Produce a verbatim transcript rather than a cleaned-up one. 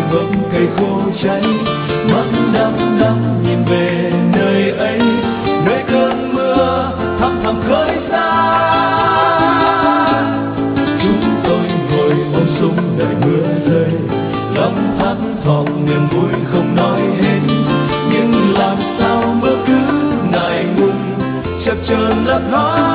gốc cây khô cháy, mắt đăm đăm nhìn về nơi ấy, nơi cơn mưa thăm thẳm khơi xa. Chúng tôi ngồi ôm súng đợi mưa rơi, lắm thắt thỏm niềm vui không nói hết, nhưng làm sao mưa cứ ngại ngùng chập chờn lấp ló.